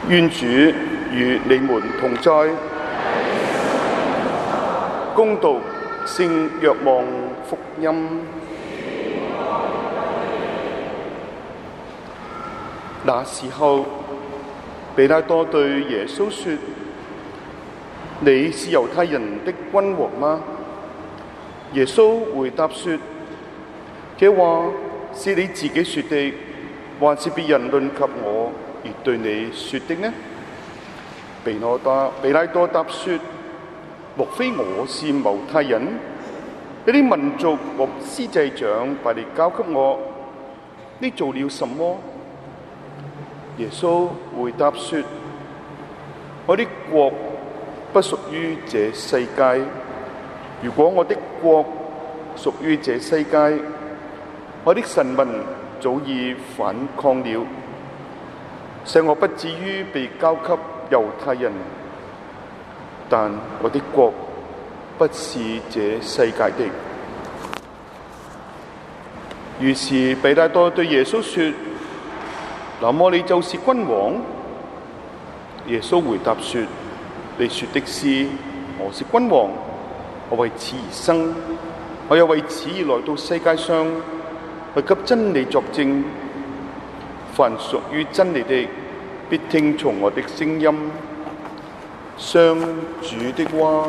願主與你們同在。恭讀聖若望福音。那時候，彼拉多對耶穌說：你是猶太人的君王嗎？耶穌回答說：這話是你自己說的，還是別人論及我而對你說的呢？彼拉多答說：莫非我是猶太人？呢啲民族和司祭長把你交給我，你做了什麼？耶穌回答說：我的國不屬於這世界。如果我的國屬於這世界，我的臣民早已反抗了，使我不至於被交給猶太人。但我的國不是這世界的。於是彼拉多對耶穌說：那麼你就是君王？耶穌回答說：你說的是，我是君王。我為此而生，我又為此而來到世界上，去給真理作證。凡屬於真理的，必聽從我的聲音。上主的話。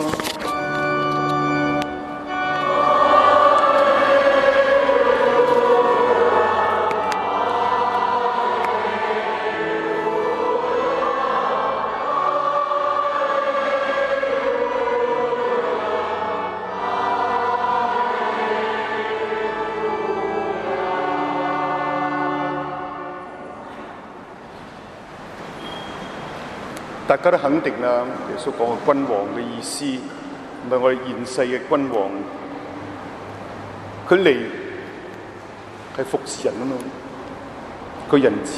大家都肯定啦，耶穌講嘅君王嘅意思，唔係我哋現世嘅君王。佢嚟係服侍人啊嘛，佢人子，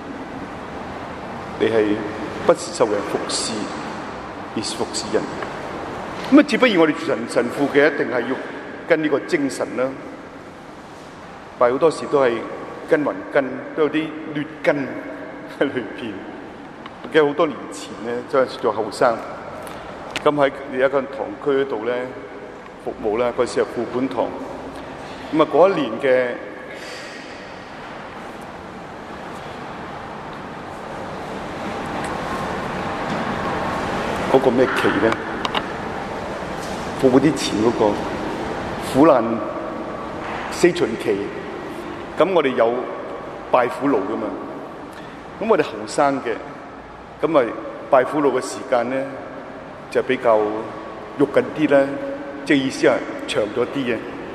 你係不是受人服侍，而是服侍人。咁啊，只不如我哋神父嘅一定係要跟呢個精神啦。但係好多時都係跟雲根，都有啲劣根喺裏邊。記得好多年前咧，嗰陣時做後生，咁喺一間堂區嗰度咧服務啦。嗰時係副本堂，咁啊嗰一年嘅嗰個咩期咧？付嗰啲錢嗰個苦難四旬期，咁我哋有拜苦路噶嘛？咁我哋後生嘅。咁咪拜苦路嘅時間咧，就比較肉緊啲啦，即係意思係長咗啲嘅。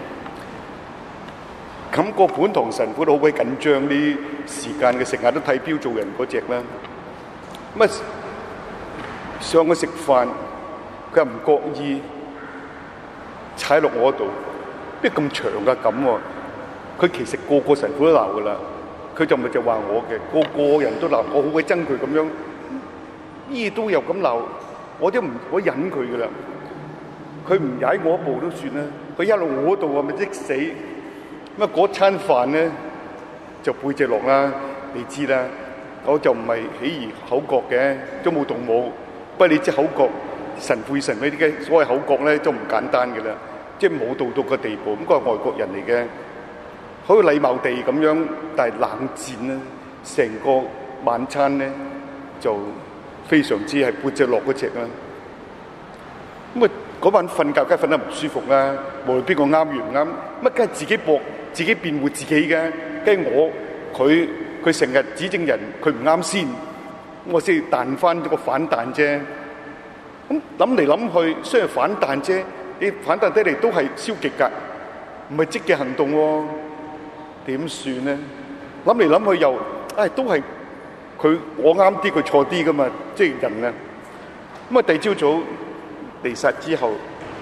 咁個本堂神父都好鬼緊張啲時間嘅，成日都睇錶做人嗰隻啦。咁啊上去食飯，佢又唔覺意踩落我度，邊咁長㗎咁喎？佢其實個個神父都鬧㗎啦，佢就咪就話我嘅，個人都鬧我，好鬼憎佢咁樣。咩都有咁鬧，我都唔可以忍佢噶啦。佢唔踩我一步都算啦，佢一路我度啊，咪即死。咁啊嗰餐飯咧就背脊落啦，你知啦。我就唔係起而口角嘅，都冇動武。不過你知口角神父神呢啲嘅所謂口角咧都唔簡單嘅啦，即係冇到到個地步。咁個係外國人嚟嘅，好禮貌地咁樣，但係冷戰啦，成個晚餐咧就非常之係背脊落嗰隻啦，咁啊嗰晚瞓覺梗係瞓得唔舒服啦，無論邊個啱與唔啱，乜梗係自己駁自己辯護自己嘅，跟住佢成日指證人，佢唔啱先，我先彈翻咗個反彈啫。咁諗嚟諗去，雖然反彈啫，你反彈得嚟都係消極㗎，唔係積極行動喎，點算咧？諗嚟諗去又，都係。我啱啲，佢錯啲噶嘛，即係人啊。咁啊，第二朝早彌撒之後，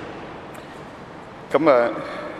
咁啊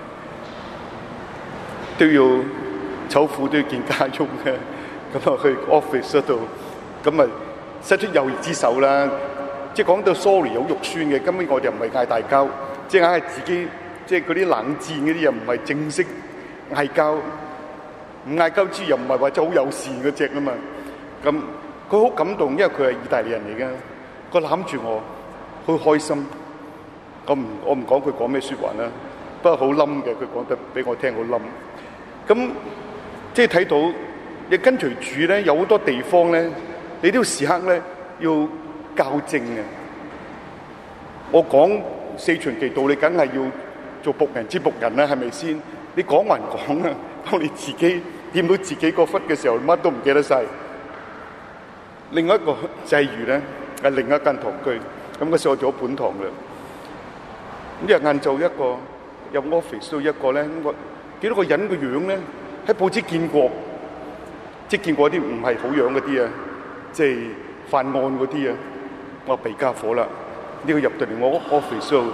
都要醜婦都要見家翁嘅，咁啊去 office 嗰度，咁啊伸出友誼之手啦。即係講到 sorry 好肉酸嘅，根本我哋唔係嗌大交，即係硬係自己，即係嗰啲冷戰嗰啲又唔係正式嗌交，唔嗌交之又唔係話真係好友善嗰隻啊嘛。咁佢好感動，因為佢係意大利人嚟嘅，佢攬住我，好開心。我唔講佢講咩說話啦，不過好冧嘅，佢講得俾我聽好冧。咁即係睇到你跟隨主咧，有好多地方咧，你都要時刻咧要校正嘅。我講四旬期道，你梗係要做僕人之僕人啦，係咪先？你講還講啊，當你自己掂到自己個忽嘅時候，乜都唔記得晒。另外一個際遇咧，係另一間堂區，咁嗰時我做咗本堂啦。咁日晏晝一個入 office 到一個咧，我幾多個人嘅樣咧，喺報紙見過，即係見過啲唔係好樣嗰啲啊，即係犯案嗰啲啊，我弊家伙啦！呢個入到嚟我 office 度，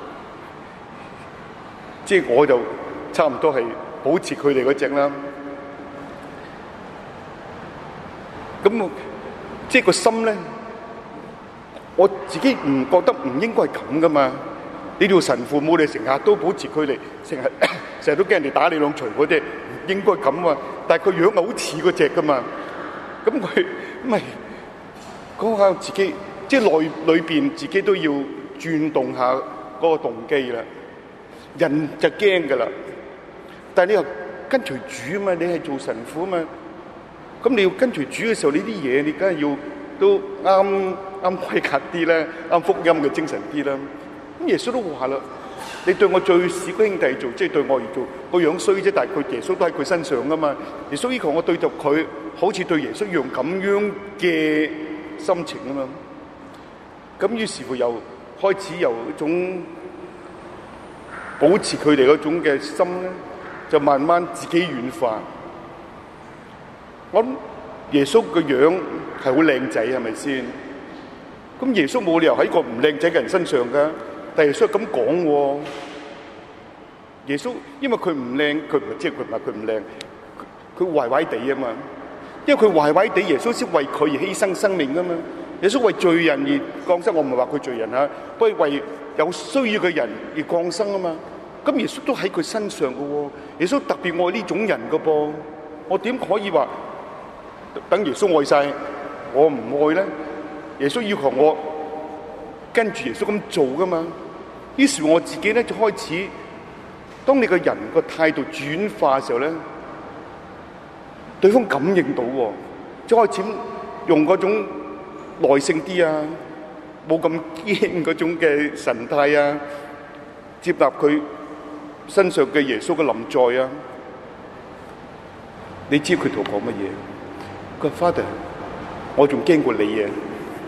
即係我就差唔多係保持佢哋嗰隻啦。咁即係個心咧，我自己唔覺得唔應該係咁噶嘛。你做神父冇你成日都保持距離，成日都驚人哋打你兩錘嗰啲，唔應該咁啊！但係佢樣好似嗰隻噶嘛，咁佢咪講下自己，即係裏邊自己都要轉動下嗰個動機啦。人就驚噶啦，但係你又跟隨主啊嘛，你係做神父啊嘛，咁你要跟隨主嘅時候，呢啲嘢你梗係要都啱規格啲啦，啱福音嘅精神啲啦。咁耶穌都話啦，你對我最小嘅兄弟做，即係對我而做，個樣衰啫，但係佢耶穌都喺佢身上噶嘛。耶穌要求我對着佢，好似對耶穌一樣咁樣嘅心情啊嘛。咁於是乎又開始由一種保持佢哋嗰種嘅心咧，就慢慢自己軟化。我諗耶穌個樣係好靚仔，係咪先？咁耶穌冇理由喺個唔靚仔嘅人身上噶。但係耶穌咁講喎，耶穌因為佢唔靚，佢唔係即係佢唔係佢唔靚，佢壞壞地啊嘛。因為佢壞壞地，耶穌先為佢而犧牲生命噶嘛。耶穌為罪人而降生，我唔係話佢罪人吓，不過為有需要嘅人而降生啊嘛。咁耶穌都喺佢身上噶喎，耶穌特別愛呢種人噶噃。我點可以話等耶穌愛晒我唔愛咧？耶穌要求我跟住耶穌咁做噶嘛。於是我自己咧就開始，當你個人個態度轉化嘅時候咧，對方感應到，即係開始用嗰種耐性啲啊，冇咁驚嗰種嘅神態啊，接納佢身上嘅耶穌嘅臨在啊。你知佢同我講乜嘢？佢話 Father， 我仲驚過你啊！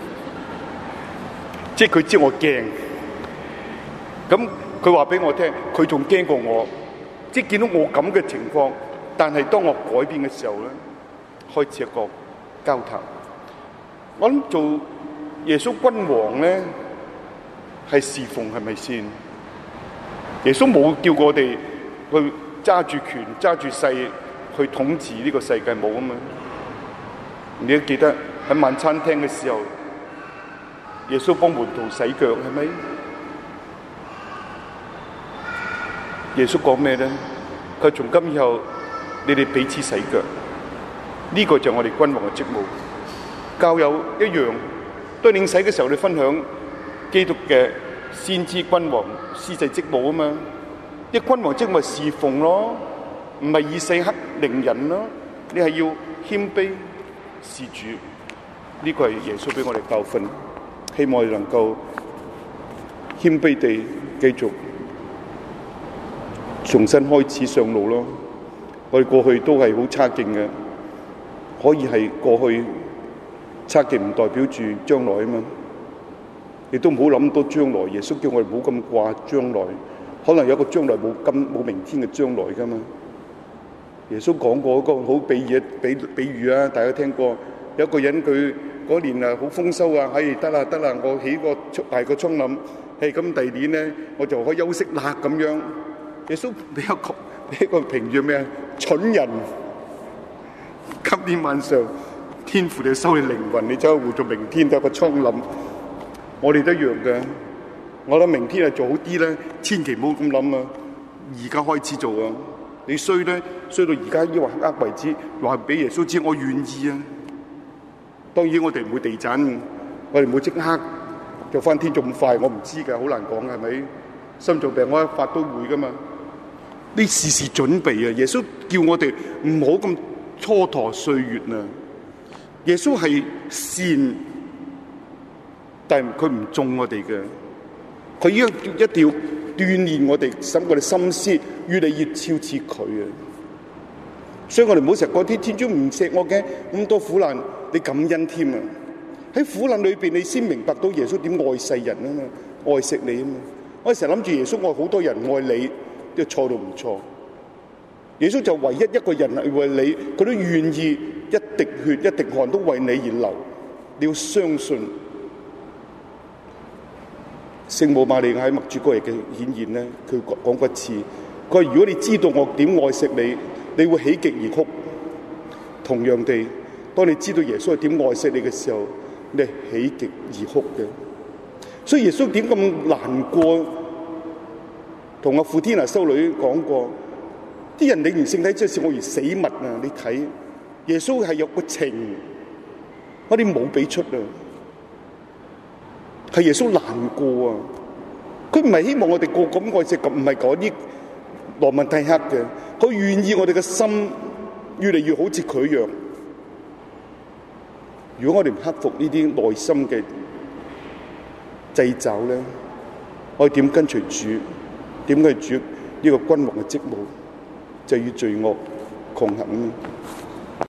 即係佢知我驚。咁佢話俾我聽，佢仲驚過我，即係見到我咁嘅情況。但係當我改變嘅時候咧，開始一個交談。我諗做耶穌君王咧，係侍奉，係咪先？耶穌冇叫過我哋去揸住權、揸住勢去統治呢個世界，冇啊嘛。你都記得喺晚餐廳嘅時候，耶穌幫門徒洗腳，係咪？耶穌講咩咧？佢從今以後，你哋彼此洗腳，呢個就係我哋君王嘅職務。教友一樣，都領洗嘅時候，你分享基督嘅先知君王司祭職務啊嘛。一君王職務係侍奉咯，唔係以勢克凌人咯。你係要謙卑事主，呢個係耶穌俾我哋教訓，希望我哋能夠謙卑地繼續重新開始上路咯。我哋過去都係好差勁嘅，可以係過去差勁唔代表住將來啊嘛。亦都唔好諗到將來，耶穌叫我哋唔好咁掛將來，可能有一個將來冇明天嘅將來噶嘛。耶穌講過一個好比喻啊，大家聽過，有一個人佢嗰年啊好豐收啊，得啦，我起個大個倉諗，咁第二年咧我就可以休息啦咁樣。耶穌俾一個評語咩啊？蠢人！今天晚上天父你收你靈魂，你走去活做明天得個倉諗。我哋都一樣嘅，我諗明天係做好啲咧，千祈唔好咁諗啊！而家開始做啊！你衰咧，衰到而家抑或刻為止，話俾耶穌知我願意啊！ 當然我哋唔會地震，我哋唔會即刻就翻天咁快，我唔知㗎，好難講係咪？心臟病我一發都會㗎嘛。你時時準備啊！耶穌叫我哋唔好咁蹉跎歲月啊！耶穌係善，但係佢唔縱我哋嘅，佢一定要鍛鍊我哋，使我哋心思越嚟越超似佢啊！所以我哋唔好成日講天主唔錫我嘅，咁多苦難，你感恩添啊！喺苦難裏邊，你先明白到耶穌點愛世人啊嘛，愛惜你啊嘛！我成日諗住耶穌愛好多人，愛你都錯到唔錯。耶穌就唯一一個人係為你，佢都願意一滴血一滴汗都為你而流。你要相信聖母瑪利亞喺默主嗰日嘅顯現咧，佢講過一次，佢話如果你知道我點愛惜你，你會喜極而哭。同樣地，當你知道耶穌係點愛惜你嘅時候，你係喜極而哭嘅。所以耶穌點咁難過？同阿傅天娜修女講過，啲人領完聖體之後，我如死物啊！你睇耶穌係有個情，我哋冇俾出啊，係耶穌難過啊！佢唔係希望我哋個咁愛惜，咁唔係嗰啲羅文蒂克嘅，佢願意我哋嘅心越嚟越好似佢一樣。如果我哋唔克服呢啲內心嘅掣肘咧，我哋點跟隨主？點解主呢個君王嘅職務就與罪惡窮行呢？